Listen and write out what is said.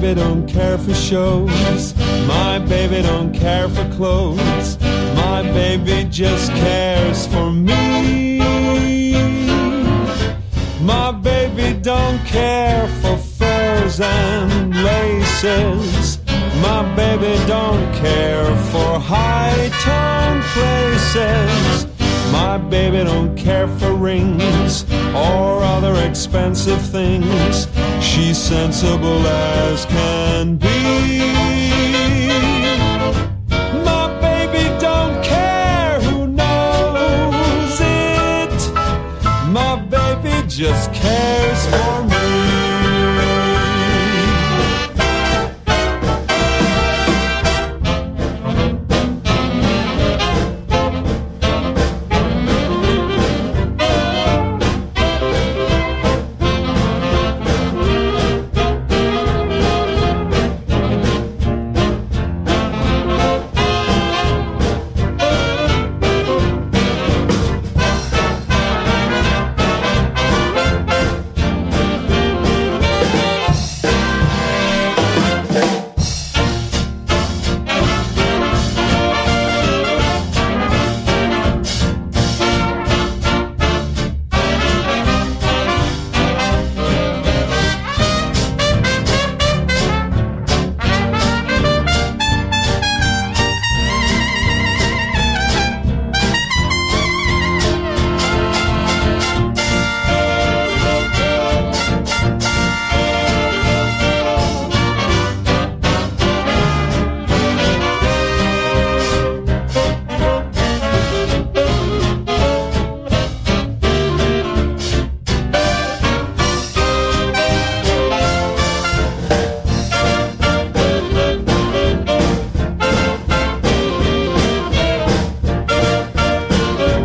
baby don't care for shows. My baby don't care for clothes. My baby just cares for me. My baby don't care for furs and laces. My baby don't care for high-toned places. My baby don't care for rings or other expensive things. She's sensible as can be. My baby don't care who knows it. My baby just cares